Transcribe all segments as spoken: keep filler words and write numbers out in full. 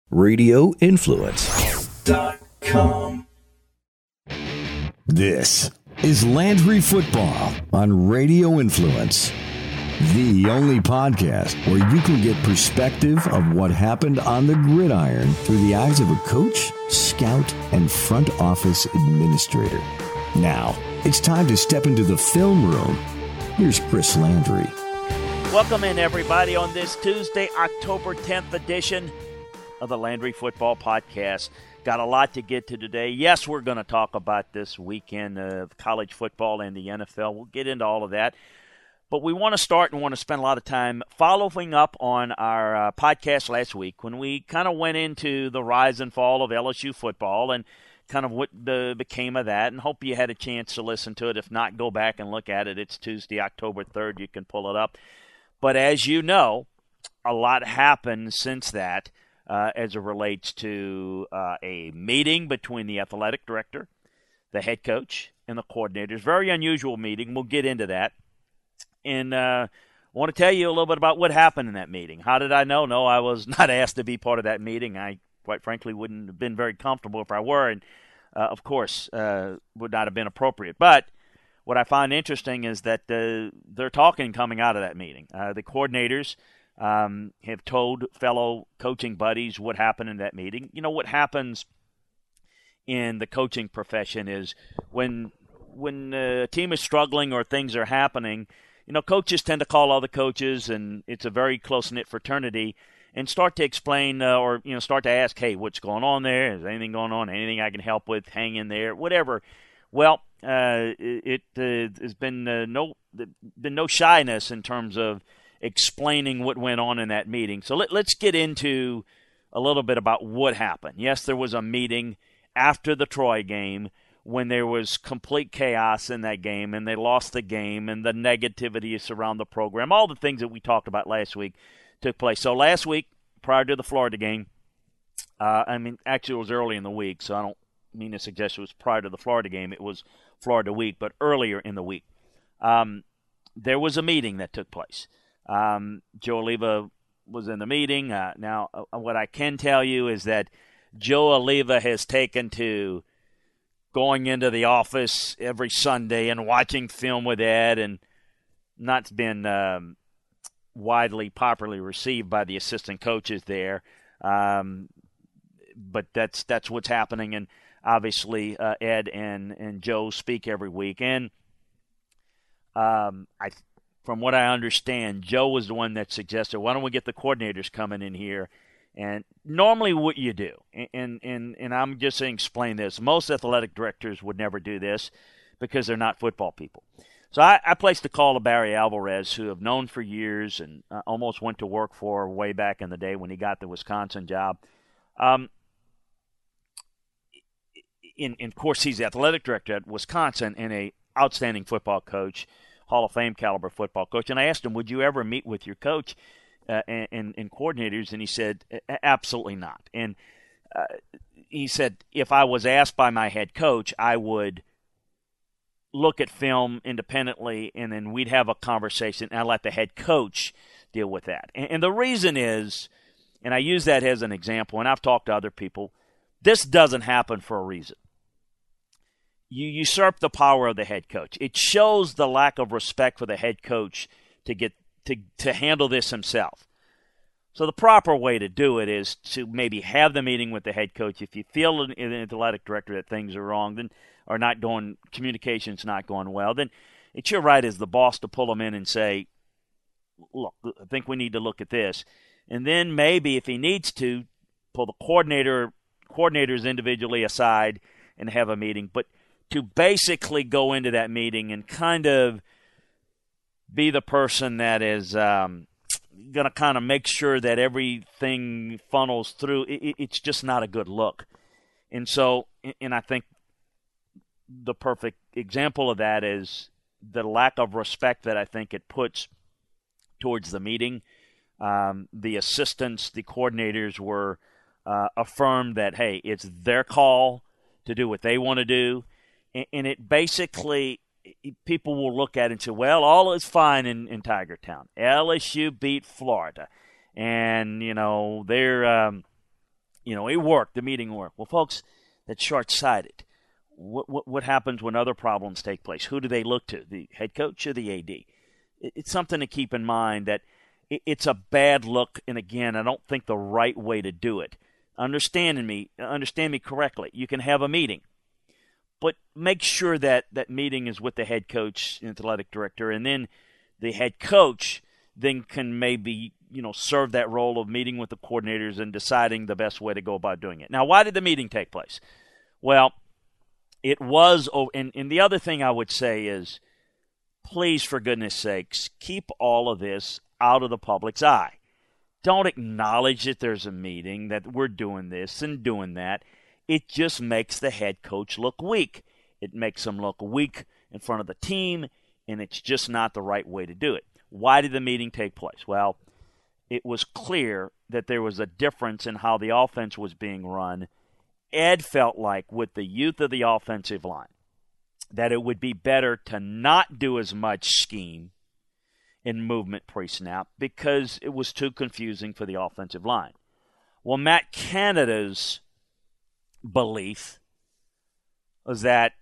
radio influence dot com. This is Landry Football on Radio Influence, the only podcast where you can get perspective of what happened on the gridiron through the eyes of a coach, scout, and front office administrator. Now, it's time to step into the film room. Here's Chris Landry. Welcome in, everybody, on this Tuesday, October tenth edition of the Landry Football Podcast. Got a lot to get to today. Yes, we're going to talk about this weekend of college football and the N F L. We'll get into all of that. But we want to start and want to spend a lot of time following up on our uh, podcast last week when we kind of went into the rise and fall of L S U football and kind of what the, became of that, and hope you had a chance to listen to it. If not, go back and look at it. It's Tuesday, October third. You can pull it up. But as you know, a lot happened since that uh, as it relates to uh, a meeting between the athletic director, the head coach, and the coordinators. Very unusual meeting. We'll get into that. And uh, I want to tell you a little bit about what happened in that meeting. How did I know? No, I was not asked to be part of that meeting. I, quite frankly, wouldn't have been very comfortable if I were, and, uh, of course, uh, would not have been appropriate. But what I find interesting is that uh, they're talking coming out of that meeting. Uh, the coordinators um, have told fellow coaching buddies what happened in that meeting. You know, what happens in the coaching profession is when when a team is struggling or things are happening, you know, coaches tend to call other coaches, and it's a very close-knit fraternity, and start to explain uh, or, you know, start to ask, hey, what's going on there? Is anything going on? Anything I can help with? Hang in there, whatever. Well, uh, it, it uh, has been uh, no been no shyness in terms of explaining what went on in that meeting. So let, let's get into a little bit about what happened. Yes, there was a meeting after the Troy game when there was complete chaos in that game, and they lost the game, and the negativity around the program, all the things that we talked about last week took place. So last week, prior to the Florida game, uh, I mean, actually it was early in the week, so I don't mean to suggest it was prior to the Florida game. It was Florida week, but earlier in the week. Um, there was a meeting that took place. Um, Joe Alleva was in the meeting. Uh, now, uh, what I can tell you is that Joe Alleva has taken to going into the office every Sunday and watching film with Ed, and not been um, widely popularly received by the assistant coaches there. Um, but that's that's what's happening, and obviously uh, Ed and, and Joe speak every week. And um, I, from what I understand, Joe was the one that suggested, why don't we get the coordinators coming in here? And normally what you do, and, and, and I'm just saying explain this, most athletic directors would never do this because they're not football people. So I, I placed a call to Barry Alvarez, who I've known for years and uh, almost went to work for way back in the day when he got the Wisconsin job. Um, in, in, of course, he's the athletic director at Wisconsin and a outstanding football coach, Hall of Fame caliber football coach. And I asked him, would you ever meet with your coach uh, and, and, and coordinators? And he said, absolutely not. And uh, he said, if I was asked by my head coach, I would look at film independently, and then we'd have a conversation, and I'd let the head coach deal with that. And, and the reason is, and I use that as an example, and I've talked to other people, this doesn't happen for a reason. You usurp the power of the head coach. It shows the lack of respect for the head coach to get to, to handle this himself. So the proper way to do it is to maybe have the meeting with the head coach. If you feel in an athletic director that things are wrong, then or not going, communication's not going well, then it's your right as the boss to pull them in and say, look, I think we need to look at this. And then maybe if he needs to, pull the coordinator coordinators individually aside and have a meeting. But to basically go into that meeting and kind of be the person that is um, going to kind of make sure that everything funnels through, it, it's just not a good look. And so, and I think the perfect example of that is the lack of respect that I think it puts towards the meeting. Um, the assistants, the coordinators were uh, affirmed that, hey, it's their call to do what they want to do. And, and it basically, people will look at it and say, well, all is fine in, in Tiger Town. L S U beat Florida. And, you know, they're um, You know, it worked. The meeting worked. Well, folks, that's short-sighted. What, what, what happens when other problems take place? Who do they look to, the head coach or the A D? It, it's something to keep in mind that it, it's a bad look, and again, I don't think the right way to do it. Understanding me, understand me correctly. You can have a meeting, but make sure that that meeting is with the head coach, athletic director, and then the head coach then can maybe, you know, serve that role of meeting with the coordinators and deciding the best way to go about doing it. Now, why did the meeting take place? Well, it was, oh, and, and the other thing I would say is, please, for goodness sakes, keep all of this out of the public's eye. Don't acknowledge that there's a meeting, that we're doing this and doing that. It just makes the head coach look weak. It makes him look weak in front of the team, and it's just not the right way to do it. Why did the meeting take place? Well, it was clear that there was a difference in how the offense was being run. Ed felt like with the youth of the offensive line that it would be better to not do as much scheme in movement pre-snap because it was too confusing for the offensive line. Well, Matt Canada's belief was that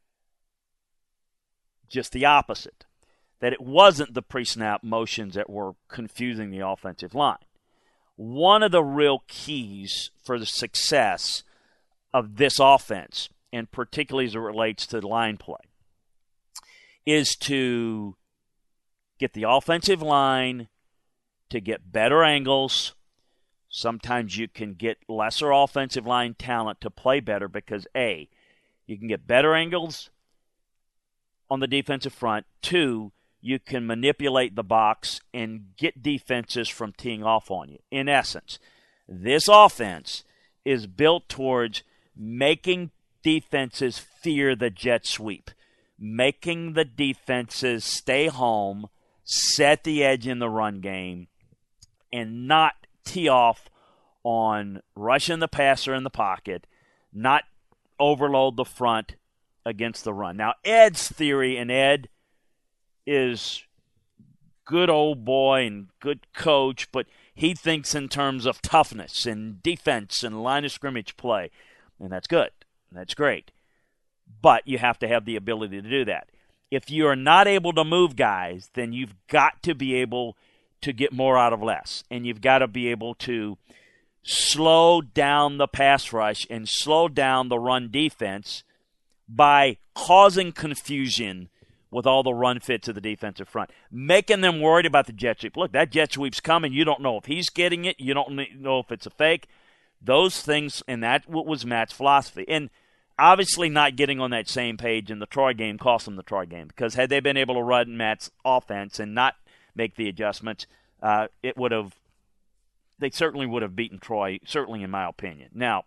just the opposite, that it wasn't the pre-snap motions that were confusing the offensive line. One of the real keys for the success of this offense, and particularly as it relates to line play, is to get the offensive line to get better angles. Sometimes you can get lesser offensive line talent to play better because, A, you can get better angles on the defensive front. Two, you can manipulate the box and get defenses from teeing off on you. In essence, this offense is built towards making defenses fear the jet sweep, making the defenses stay home, set the edge in the run game, and not tee off on rushing the passer in the pocket, not overload the front against the run. Now, Ed's theory, and Ed is good old boy and good coach, but he thinks in terms of toughness and defense and line of scrimmage play, and that's good. That's great. But you have to have the ability to do that. If you are not able to move guys, then you've got to be able to get more out of less, and you've got to be able to slow down the pass rush and slow down the run defense by causing confusion with all the run fits of the defensive front, making them worried about the jet sweep. Look, that jet sweep's coming. You don't know if he's getting it. You don't know if it's a fake. Those things, and that was Matt's philosophy. And obviously not getting on that same page in the Troy game cost them the Troy game, because had they been able to run Matt's offense and not make the adjustments, uh, it would have, they certainly would have beaten Troy, certainly in my opinion. Now,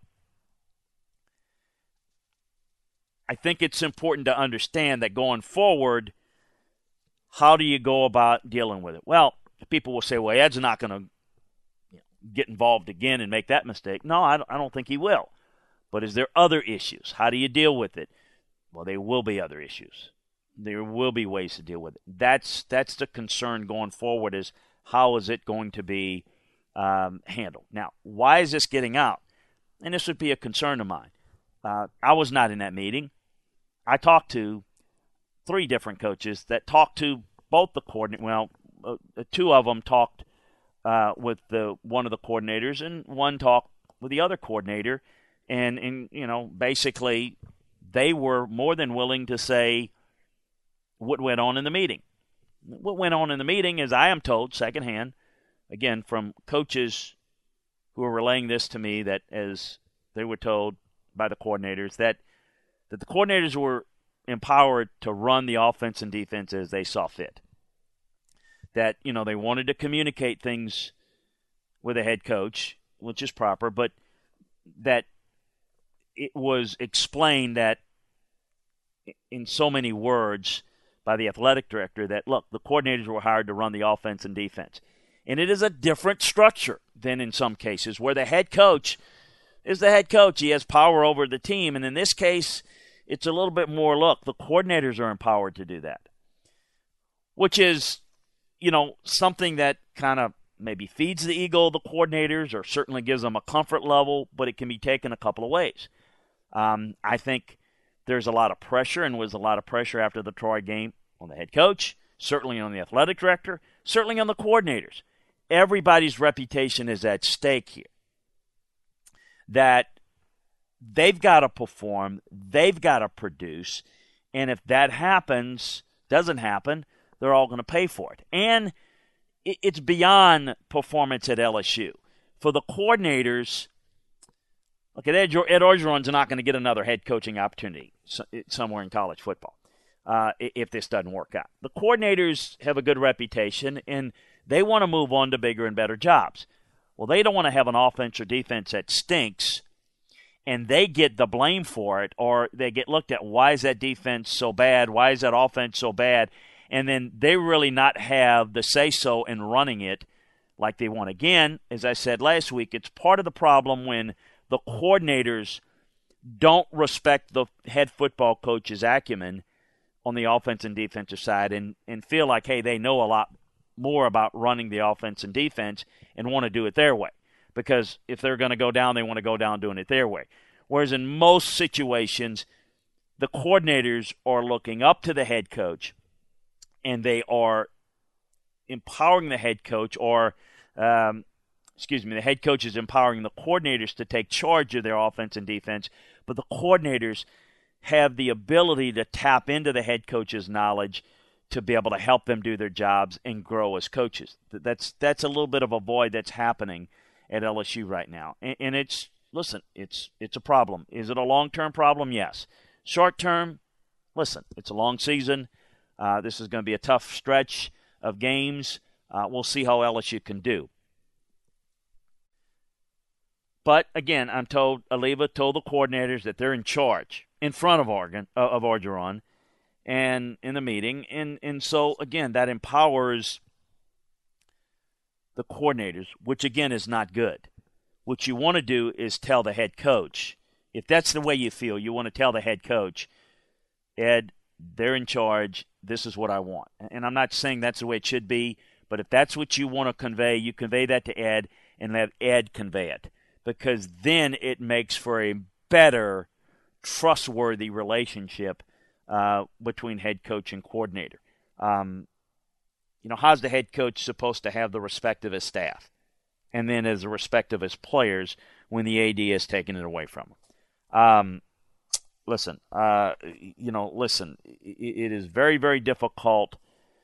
I think it's important to understand that going forward, how do you go about dealing with it? Well, people will say, well, Ed's not going to you know, get involved again and make that mistake. No, I don't, I don't think he will. But is there other issues? How do you deal with it? Well, there will be other issues. There will be ways to deal with it. That's that's the concern going forward, is how is it going to be um, handled? Now, why is this getting out? And this would be a concern of mine. Uh, I was not in that meeting. I talked to three different coaches that talked to both the coordinator. Well, uh, two of them talked uh, with the one of the coordinators, and one talked with the other coordinator. And, and, you know, basically they were more than willing to say what went on in the meeting. What went on in the meeting is, I am told secondhand, again, from coaches who are relaying this to me, that as they were told by the coordinators, that, that the coordinators were empowered to run the offense and defense as they saw fit. That, you know, they wanted to communicate things with a head coach, which is proper, but that it was explained that in so many words by the athletic director that, look, the coordinators were hired to run the offense and defense. And it is a different structure than in some cases where the head coach is the head coach. He has power over the team. And in this case, it's a little bit more, look, the coordinators are empowered to do that, which is, you know, something that kind of maybe feeds the ego of the coordinators or certainly gives them a comfort level, but it can be taken a couple of ways. Um, I think there's a lot of pressure, and was a lot of pressure after the Troy game on the head coach, certainly on the athletic director, certainly on the coordinators. Everybody's reputation is at stake here. That they've got to perform, they've got to produce, and if that happens, doesn't happen, they're all going to pay for it. And it's beyond performance at L S U. For the coordinators, look, Ed, Ed Orgeron's not going to get another head coaching opportunity somewhere in college football uh, if this doesn't work out. The coordinators have a good reputation, and they want to move on to bigger and better jobs. Well, they don't want to have an offense or defense that stinks, and they get the blame for it, or they get looked at, why is that defense so bad? Why is that offense so bad? And then they really not have the say-so in running it like they want. Again, as I said last week, it's part of the problem when the coordinators don't respect the head football coach's acumen on the offense and defensive side and, and feel like, hey, they know a lot more about running the offense and defense and want to do it their way. Because if they're going to go down, they want to go down doing it their way. Whereas in most situations, the coordinators are looking up to the head coach, and they are empowering the head coach, or, um, excuse me, the head coach is empowering the coordinators to take charge of their offense and defense, but the coordinators have the ability to tap into the head coach's knowledge to be able to help them do their jobs and grow as coaches. That's that's a little bit of a void that's happening at L S U right now. And, and it's, listen, it's it's a problem. Is it a long-term problem? Yes. Short-term, listen, it's a long season. Uh, this is going to be a tough stretch of games. Uh, we'll see how L S U can do. But, again, I'm told, Alleva told the coordinators that they're in charge in front of Oregon, uh, of Orgeron, and in the meeting. And, and so, again, that empowers the coordinators, which, again, is not good. What you want to do is tell the head coach, if that's the way you feel, you want to tell the head coach, Ed, they're in charge, this is what I want. And I'm not saying that's the way it should be, but if that's what you want to convey, you convey that to Ed and let Ed convey it. Because then it makes for a better, trustworthy relationship uh, between head coach and coordinator. Um, you know, how's the head coach supposed to have the respect of his staff? And then as the respect of his players when the A D is taking it away from him. Um, listen, uh, you know, listen, it, it is very, very difficult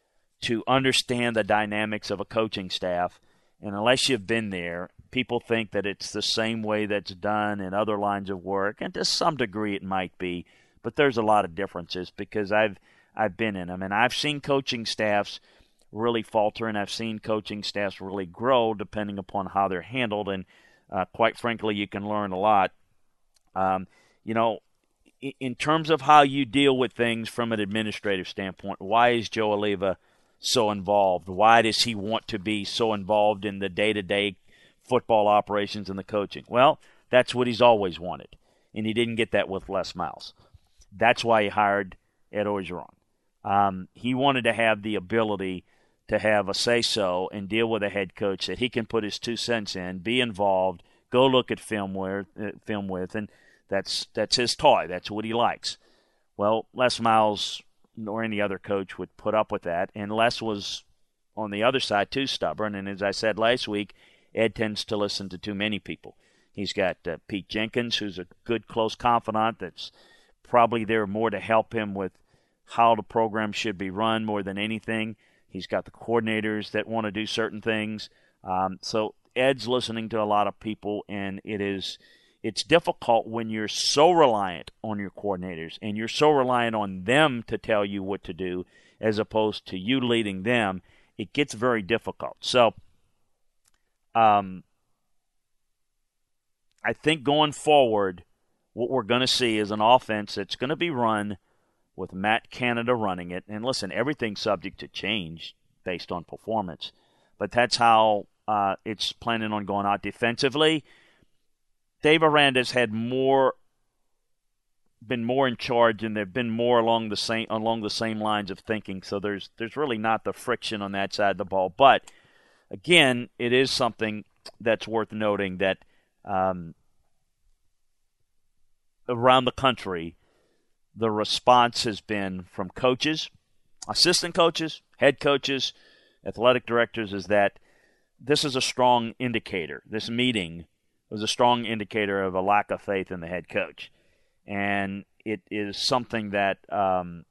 to understand the dynamics of a coaching staff. And unless you've been there, people think that it's the same way that's done in other lines of work. And to some degree it might be. But there's a lot of differences because I've I've been in them. And I've seen coaching staffs really falter, and I've seen coaching staffs really grow depending upon how they're handled. And uh, quite frankly, you can learn a lot. Um, you know, in, in terms of how you deal with things from an administrative standpoint, why is Joe Alleva so involved? Why does he want to be so involved in the day-to-day football operations and the coaching? Well, that's what he's always wanted, and he didn't get that with Les Miles. That's why he hired Ed Orgeron. Um, he wanted to have the ability to have a say-so and deal with a head coach that he can put his two cents in, be involved, go look at film with, uh, film with, and that's that's his toy. That's what he likes. Well, Les Miles nor any other coach would put up with that, and Les was on the other side too stubborn, and as I said last week, Ed tends to listen to too many people. He's got uh, Pete Jenkins, who's a good close confidant that's probably there more to help him with how the program should be run more than anything. He's got the coordinators that want to do certain things. Um, so Ed's listening to a lot of people, and it is it's difficult when you're so reliant on your coordinators and you're so reliant on them to tell you what to do as opposed to you leading them. It gets very difficult. So um, I think going forward, what we're going to see is an offense that's going to be run with Matt Canada running it. And listen, everything's subject to change based on performance. But that's how uh, it's planning on going out defensively. Dave Aranda's had more, been more in charge, and they've been more along the same along the same lines of thinking. So there's there's really not the friction on that side of the ball. But again, it is something that's worth noting that um, around the country, the response has been from coaches, assistant coaches, head coaches, athletic directors, is that this is a strong indicator. This meeting was a strong indicator of a lack of faith in the head coach. And it is something that um,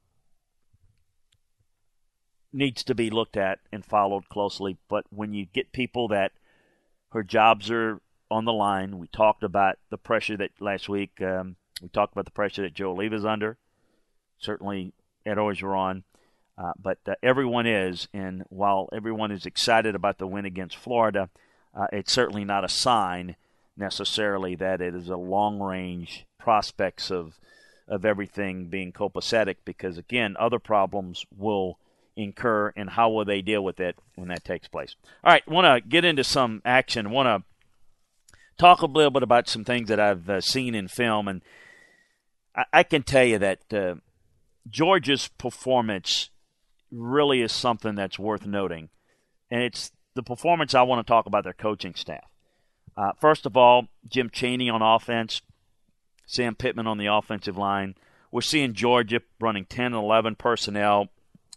needs to be looked at and followed closely. But when you get people that her jobs are on the line, we talked about the pressure that last week, um, we talked about the pressure that Joe Oliva's under. Certainly Ed Orgeron. Uh, but uh, everyone is, and while everyone is excited about the win against Florida, uh, it's certainly not a sign necessarily that it is a long-range prospects of of everything being copacetic, because, again, other problems will incur, and how will they deal with it when that takes place. All right, want to get into some action. Want to talk a little bit about some things that I've uh, seen in film, and I, I can tell you that uh, Georgia's performance really is something that's worth noting. And it's the performance I want to talk about their coaching staff. Uh, first of all, Jim Chaney on offense, Sam Pittman on the offensive line. We're seeing Georgia running ten and eleven personnel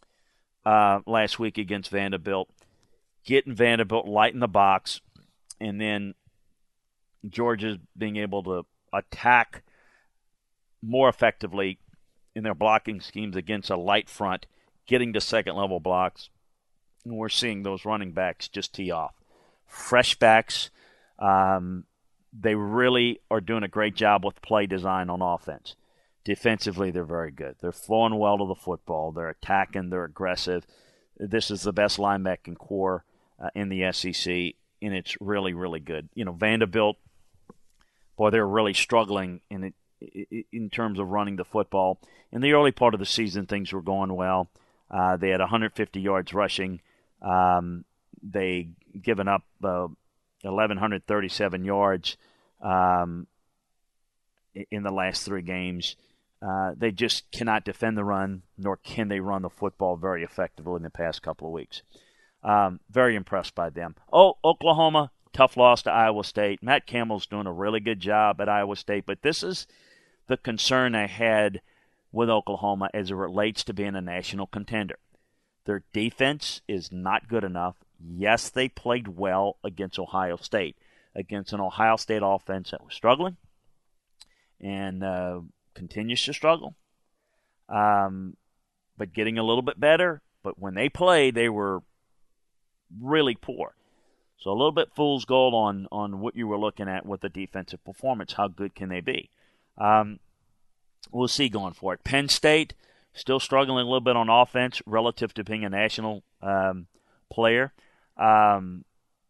uh, last week against Vanderbilt, getting Vanderbilt light in the box, and then Georgia's being able to attack more effectively in their blocking schemes against a light front, getting to second-level blocks, and we're seeing those running backs just tee off. Fresh backs, um, they really are doing a great job with play design on offense. Defensively, they're very good. They're flowing well to the football. They're attacking. They're aggressive. This is the best linebacking core uh, in the S E C, and it's really, really good. You know, Vanderbilt, boy, they're really struggling in it, in terms of running the football. In the early part of the season, things were going well. Uh, they had one hundred fifty yards rushing. Um, they given up uh, eleven thirty-seven yards um, in the last three games. Uh, they just cannot defend the run, nor can they run the football very effectively in the past couple of weeks. Um, very impressed by them. Oh, Oklahoma, tough loss to Iowa State. Matt Campbell's doing a really good job at Iowa State, but this is the concern I had with Oklahoma as it relates to being a national contender. Their defense is not good enough. Yes, they played well against Ohio State, against an Ohio State offense that was struggling and uh, continues to struggle, um, but getting a little bit better. But when they played, they were really poor. So a little bit fool's gold on, on what you were looking at with the defensive performance. How good can they be? Um, We'll see going forward. Penn State still struggling a little bit on offense relative to being a national um, player. Um,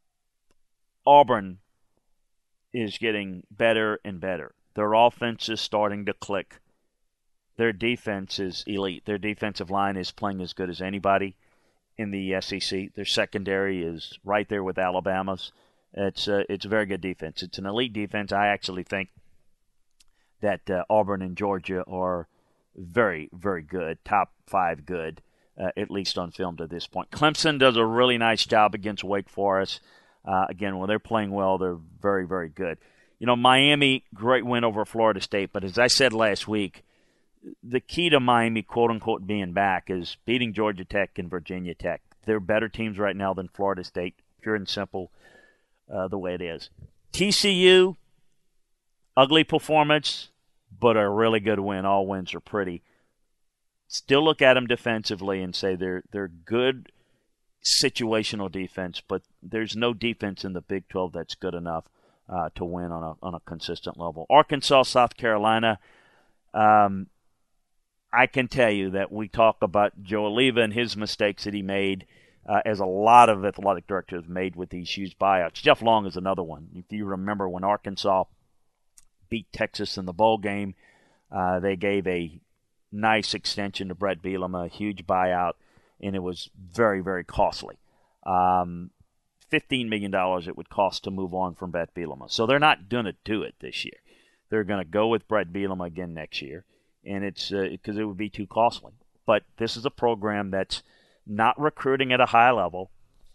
Auburn is getting better and better. Their offense is starting to click. Their defense is elite. Their defensive line is playing as good as anybody in the S E C. Their secondary is right there with Alabama's. It's a, it's a very good defense. It's an elite defense. I actually think that uh, Auburn and Georgia are very, very good, top five good, uh, at least on film to this point. Clemson does a really nice job against Wake Forest. Uh, again, when they're playing well, they're very, very good. You know, Miami, great win over Florida State, but as I said last week, the key to Miami, quote-unquote, being back is beating Georgia Tech and Virginia Tech. They're better teams right now than Florida State, pure and simple, uh, the way it is. T C U, ugly performance, but a really good win. All wins are pretty. Still look at them defensively and say they're they're good situational defense, but there's no defense in the Big twelve that's good enough uh, to win on a on a consistent level. Arkansas, South Carolina. Um, I can tell you that we talk about Joe Oliva and his mistakes that he made, uh, as a lot of athletic directors made with these huge buyouts. Jeff Long is another one. If you remember when Arkansas beat Texas in the bowl game, uh, they gave a nice extension to Brett Bielema, a huge buyout, and it was very, very costly. Um, fifteen million dollars it would cost to move on from Brett Bielema. So they're not going to do it this year. They're going to go with Brett Bielema again next year, and it's because uh, it would be too costly. But this is a program that's not recruiting at a high level.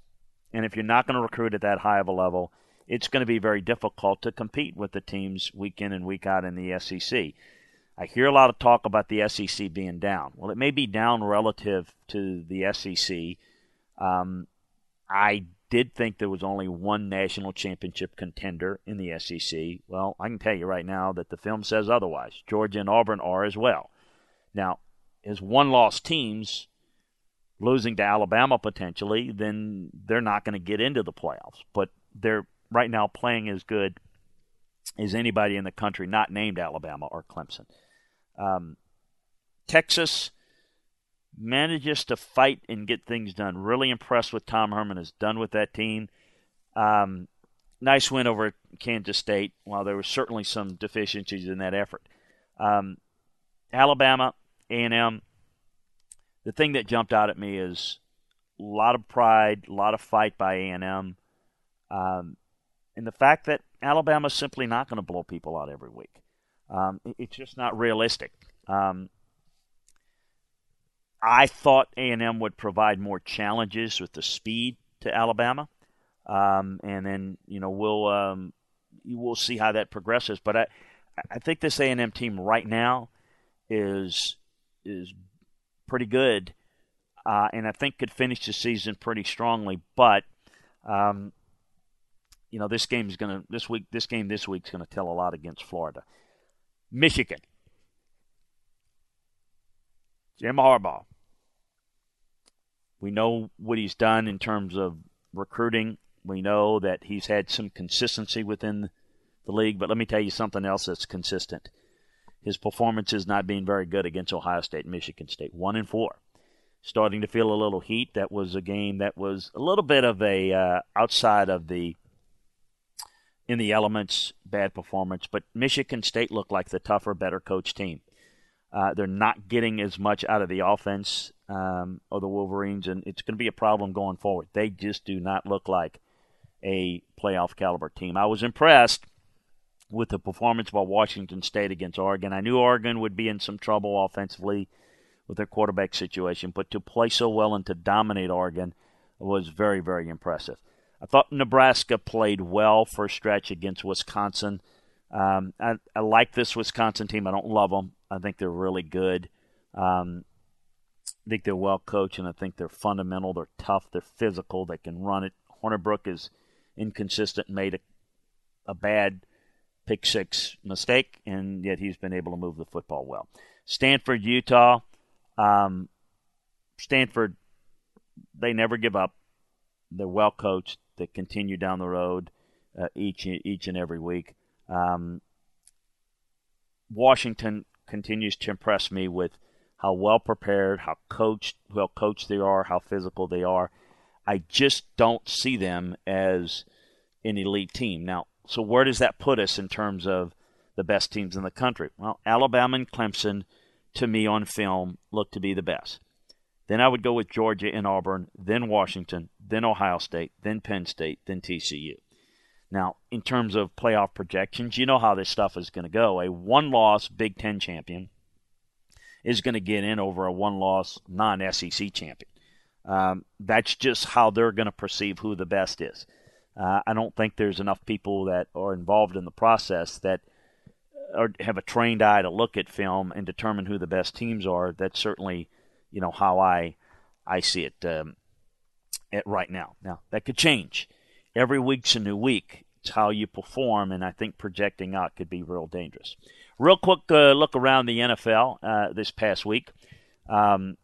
And if you're not going to recruit at that high of a level, it's going to be very difficult to compete with the teams week in and week out in the S E C. I hear a lot of talk about the S E C being down. Well, it may be down relative to the S E C. Um, I did think there was only one national championship contender in the S E C. Well, I can tell you right now that the film says otherwise. Georgia and Auburn are as well. Now, as one-loss teams losing to Alabama potentially, then they're not going to get into the playoffs. But they're right now playing as good as anybody in the country not named Alabama or Clemson. Um, Texas manages to fight and get things done. Really impressed with Tom Herman has done with that team. Um, nice win over Kansas State, while there were certainly some deficiencies in that effort. Um, Alabama, A and M, the thing that jumped out at me is a lot of pride, a lot of fight by A and M, um, and the fact that Alabama's simply not going to blow people out every week. Um, it's just not realistic. Um, I thought A and M would provide more challenges with the speed to Alabama, um, and then you know we'll um, we'll see how that progresses. But I I think this A and M team right now is is pretty good, uh, and I think could finish the season pretty strongly. But um, you know this game is going to this week this game this week is going to tell a lot against Florida. Michigan. Jim Harbaugh. We know what he's done in terms of recruiting. We know that he's had some consistency within the league, but let me tell you something else that's consistent. His performance is not being very good against Ohio State and Michigan State. One and four. Starting to feel a little heat. That was a game that was a little bit of a uh, outside of the in the elements, bad performance, but Michigan State looked like the tougher, better coached team. Uh, they're not getting as much out of the offense um, of the Wolverines, and it's going to be a problem going forward. They just do not look like a playoff caliber team. I was impressed with the performance by Washington State against Oregon. I knew Oregon would be in some trouble offensively with their quarterback situation, but to play so well and to dominate Oregon was very, very impressive. I thought Nebraska played well for a stretch against Wisconsin. Um, I, I like this Wisconsin team. I don't love them. I think they're really good. Um, I think they're well coached, and I think they're fundamental. They're tough. They're physical. They can run it. Hornibrook is inconsistent, made a, a bad pick six mistake, and yet he's been able to move the football well. Stanford, Utah. Um, Stanford, they never give up. They're well coached. They continue down the road uh, each each and every week. Um, Washington continues to impress me with how well prepared, how coached, well coached they are, how physical they are. I just don't see them as an elite team. Now, so where does that put us in terms of the best teams in the country? Well, Alabama and Clemson, to me on film, look to be the best. Then I would go with Georgia and Auburn, then Washington, then Ohio State, then Penn State, then T C U. Now, in terms of playoff projections, you know how this stuff is going to go. A one-loss Big Ten champion is going to get in over a one-loss non-S E C champion. Um, that's just how they're going to perceive who the best is. Uh, I don't think there's enough people that are involved in the process that are, have a trained eye to look at film and determine who the best teams are. That's certainly, you know, how I I see it um, at right now. Now, that could change. Every week's a new week. It's how you perform, and I think projecting out could be real dangerous. Real quick uh, look around the N F L uh, this past week. Um,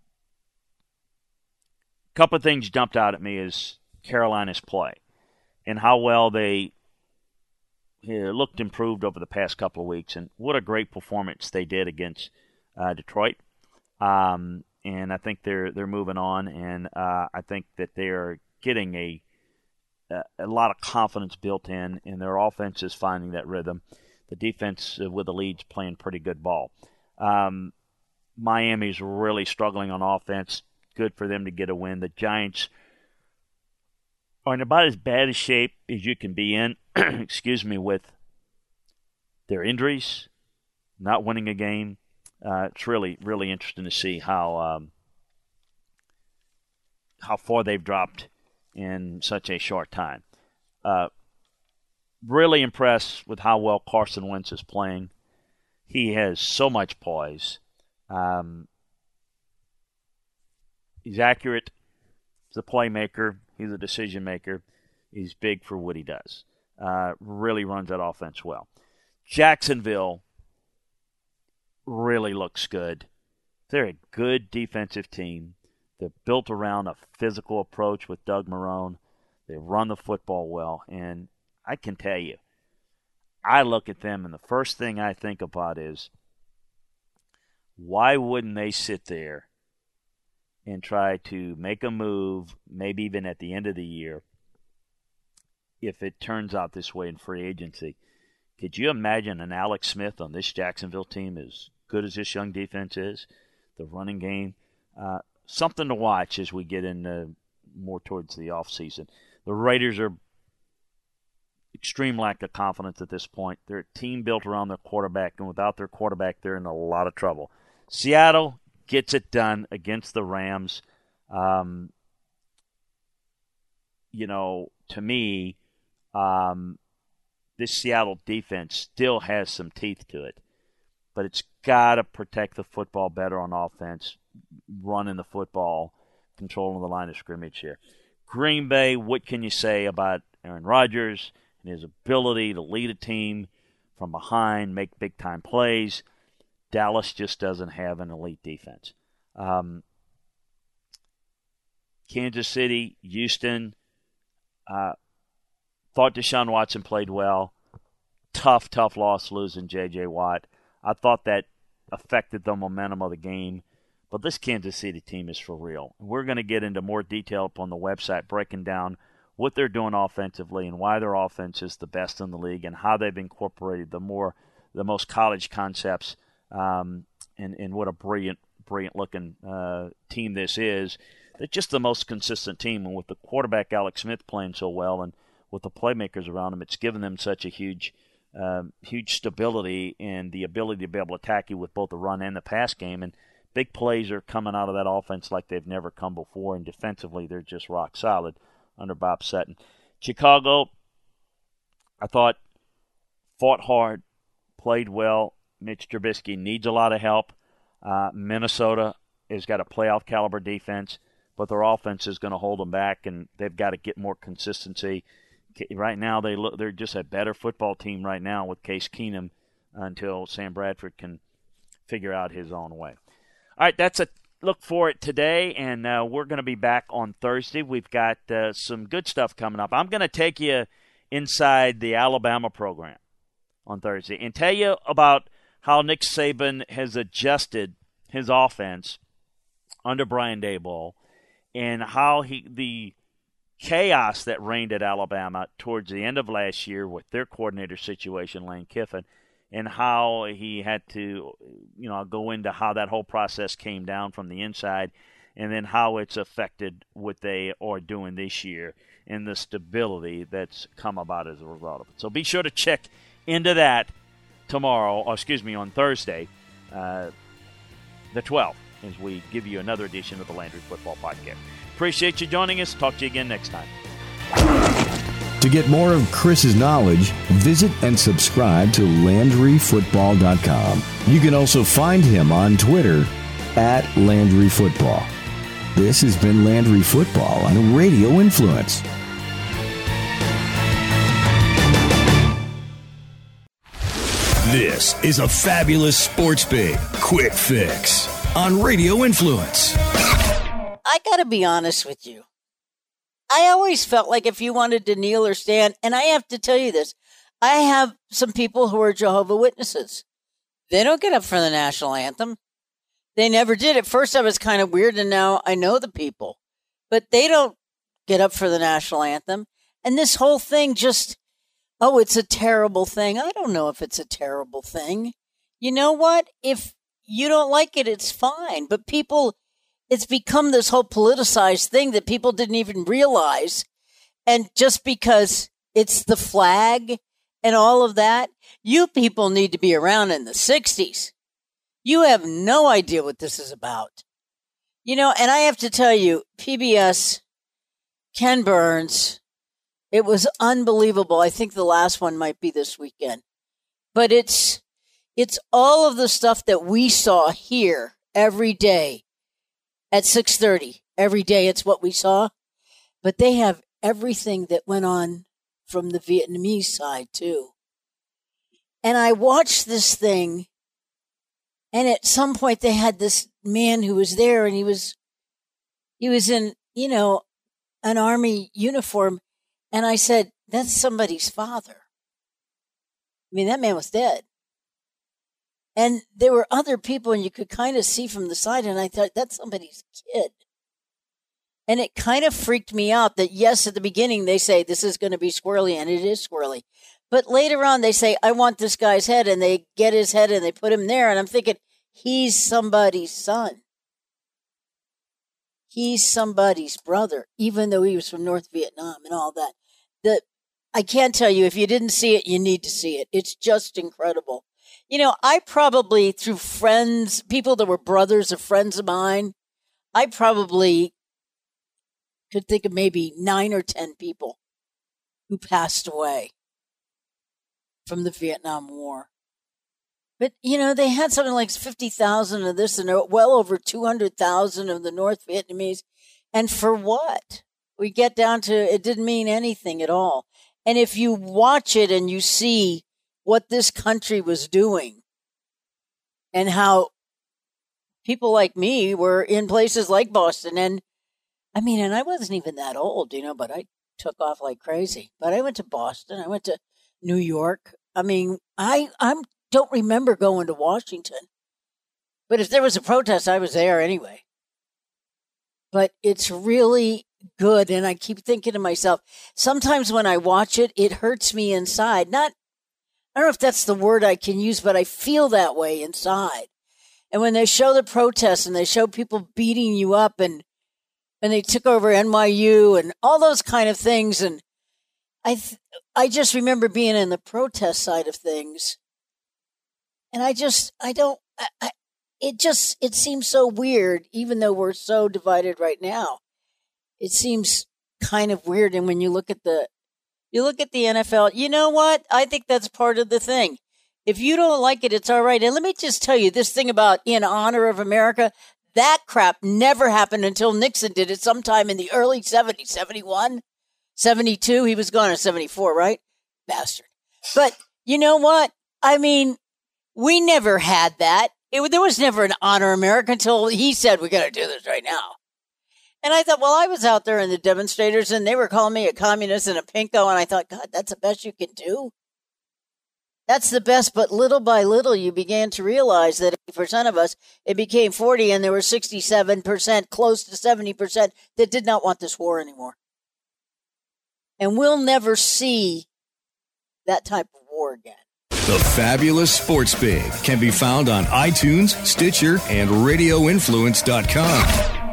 couple of things jumped out at me is Carolina's play and how well they uh, looked improved over the past couple of weeks, and what a great performance they did against uh, Detroit. Um, and I think they're they're moving on, and uh, I think that they're getting a a lot of confidence built in, and their offense is finding that rhythm. The defense uh, with the leads playing pretty good ball. Um, Miami's really struggling on offense. Good for them to get a win. The Giants are in about as bad a shape as you can be in, excuse me, with their injuries, not winning a game. Uh, it's really, really interesting to see how um, how far they've dropped in such a short time. Uh, really impressed with how well Carson Wentz is playing. He has so much poise. Um, he's accurate. He's a playmaker. He's a decision maker. He's big for what he does. Uh, really runs that offense well. Jacksonville really looks good. They're a good defensive team. They're built around a physical approach with Doug Marrone. They run the football well. And I can tell you, I look at them and the first thing I think about is, why wouldn't they sit there and try to make a move, maybe even at the end of the year, if it turns out this way in free agency? Could you imagine an Alex Smith on this Jacksonville team as good as this young defense is? The running game, uh, something to watch as we get in more towards the offseason. The Raiders are extreme lack of confidence at this point. They're a team built around their quarterback, and without their quarterback, they're in a lot of trouble. Seattle gets it done against the Rams. Um, you know, to me, um, this Seattle defense still has some teeth to it, but it's got to protect the football better on offense, running the football, controlling the line of scrimmage here. Green Bay, what can you say about Aaron Rodgers and his ability to lead a team from behind, make big-time plays? Dallas just doesn't have an elite defense. Um, Kansas City, Houston, uh, thought Deshaun Watson played well. Tough, tough loss losing J J. Watt. I thought that affected the momentum of the game. But this Kansas City team is for real. We're going to get into more detail up on the website, breaking down what they're doing offensively and why their offense is the best in the league and how they've incorporated the more, the most college concepts, um, and, and what a brilliant, brilliant-looking uh, team this is. They're just the most consistent team, and with the quarterback Alex Smith playing so well and with the playmakers around him, it's given them such a huge um, huge stability and the ability to be able to attack you with both the run and the pass game. And big plays are coming out of that offense like they've never come before, and defensively they're just rock solid under Bob Sutton. Chicago, I thought, fought hard, played well. Mitch Trubisky needs a lot of help. Uh, Minnesota has got a playoff caliber defense, but their offense is going to hold them back, and they've got to get more consistency. Right now, they look, they're just a better football team right now with Case Keenum until Sam Bradford can figure out his own way. All right, that's a look for it today, and uh, we're going to be back on Thursday. We've got uh, some good stuff coming up. I'm going to take you inside the Alabama program on Thursday and tell you about how Nick Saban has adjusted his offense under Brian Daboll and how he the chaos that reigned at Alabama towards the end of last year with their coordinator situation, Lane Kiffin, and how he had to, you know, go into how that whole process came down from the inside, and then how it's affected what they are doing this year and the stability that's come about as a result of it. So be sure to check into that tomorrow, or excuse me, on Thursday, uh, the twelfth, as we give you another edition of the Landry Football Podcast. Appreciate you joining us. Talk to you again next time. To get more of Chris's knowledge, visit and subscribe to Landry Football dot com. You can also find him on Twitter at Landry Football. This has been Landry Football on Radio Influence. This is a fabulous sports big quick fix on Radio Influence. I got to be honest with you. I always felt like if you wanted to kneel or stand, and I have to tell you this, I have some people who are Jehovah's Witnesses. They don't get up for the national anthem. They never did. At first I was kind of weird, and now I know the people. But they don't get up for the national anthem. And this whole thing just, oh, it's a terrible thing. I don't know if it's a terrible thing. You know what? If you don't like it, it's fine. But people... It's become this whole politicized thing that people didn't even realize. And just because it's the flag and all of that, you people need to be around in the sixties. You have no idea what this is about. You know, and I have to tell you, P B S Ken Burns. It was unbelievable. I think the last one might be this weekend. But it's it's all of the stuff that we saw here every day at six thirty. Every day it's what we saw. But they have everything that went on from the Vietnamese side, too. And I watched this thing, and at some point they had this man who was there, and he was he was in, you know, an army uniform. And I said, that's somebody's father. I mean, that man was dead. And there were other people, and you could kind of see from the side, and I thought, that's somebody's kid. And it kind of freaked me out that, yes, at the beginning they say this is going to be squirrely, and it is squirrely. But later on they say, I want this guy's head, and they get his head and they put him there. And I'm thinking, he's somebody's son. He's somebody's brother, even though he was from North Vietnam and all that. The, I can't tell you, if you didn't see it, you need to see it. It's just incredible. You know, I probably, through friends, people that were brothers of friends of mine, I probably could think of maybe nine or ten people who passed away from the Vietnam War. But, you know, they had something like fifty thousand of this and well over two hundred thousand of the North Vietnamese. And for what? We get down to it didn't mean anything at all. And if you watch it and you see what this country was doing and how people like me were in places like Boston. And I mean, and I wasn't even that old, you know, but I took off like crazy. But I went to Boston. I went to New York. I mean, I I'm don't remember going to Washington. But if there was a protest, I was there anyway. But it's really good. And I keep thinking to myself, sometimes when I watch it, it hurts me inside. Not, I don't know if that's the word I can use, but I feel that way inside. And when they show the protests and they show people beating you up and and they took over N Y U and all those kind of things. And I th- I just remember being in the protest side of things. And I just, I don't, I, I, it just, it seems so weird, even though we're so divided right now. It seems kind of weird. And when you look at the, you look at the N F L, you know what? I think that's part of the thing. If you don't like it, it's all right. And let me just tell you this thing about in honor of America, that crap never happened until Nixon did it sometime in the early seventies, seventy-one, seventy-two. He was gone in seventy-four, right? Bastard. But you know what? I mean, we never had that. It, there was never an honor America until he said, we got to do this right now. And I thought, well, I was out there in the demonstrators and they were calling me a communist and a pinko. And I thought, God, that's the best you can do. That's the best. But little by little, you began to realize that eighty percent of us, it became forty and there were sixty-seven percent, close to seventy percent that did not want this war anymore. And we'll never see that type of war again. The Fabulous Sports Pig can be found on iTunes, Stitcher, and radio influence dot com.